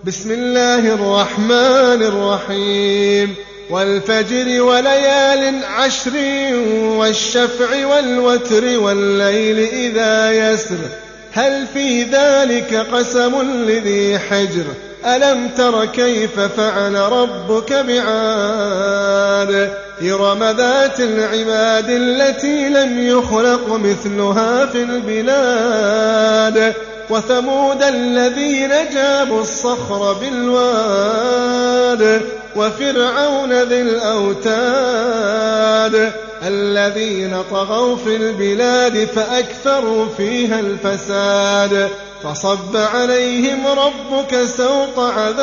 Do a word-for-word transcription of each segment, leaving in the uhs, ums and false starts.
بسم الله الرحمن الرحيم والفجر وليال عشر والشفع والوتر والليل إذا يسر هل في ذلك قسم لذي حجر ألم تر كيف فعل ربك بعاد إرم ذات العماد التي لم يخلق مثلها في البلاد وثمود الذين جابوا الصخر بالواد وفرعون ذي الأوتاد الذين طغوا في البلاد فأكثروا فيها الفساد فصب عليهم ربك سوط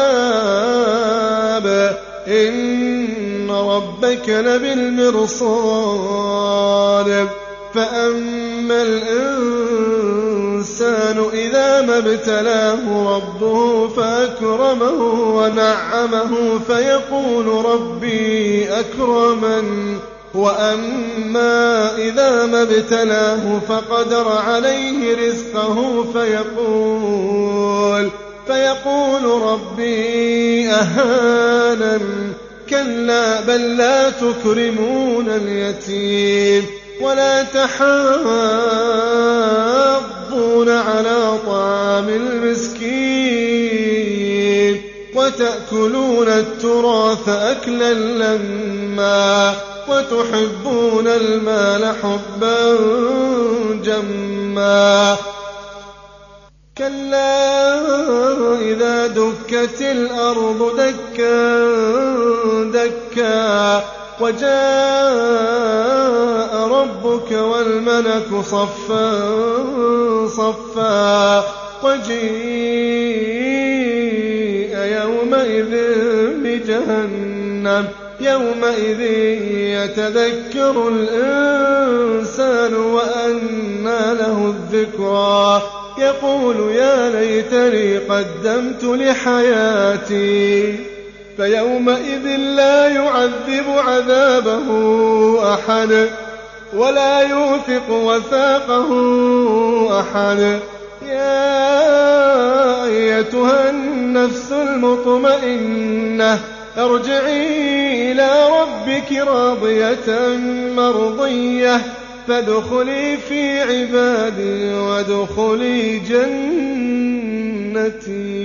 عذاب إن ربك لبالمرصاد فأما الإنسان إذا ما ابتلاه ربه فأكرمه ونعمه فيقول ربي أكرمن وأما إذا ما ابتلاه فقدر عليه رزقه فيقول فيقول ربي أهانن كلا بل لا تكرمون اليتيم ولا تحاضون على طعام المسكين وتأكلون التراث أكلا لما وتحبون المال حبا جما كلا إذا دكت الأرض دكا دكا وجاء ربك والملك صفا صفا وجيء يومئذ بجهنم يومئذ يتذكر الإنسان وأنى له الذكرى يقول يا ليتني قدمت لحياتي فيومئذ لا يعذب عذابه أحد ولا يوثق وثاقه أحد يا أيتها النفس المطمئنة ارجعي إلى ربك راضية مرضية فادخلي في عبادي وادخلي جنتي.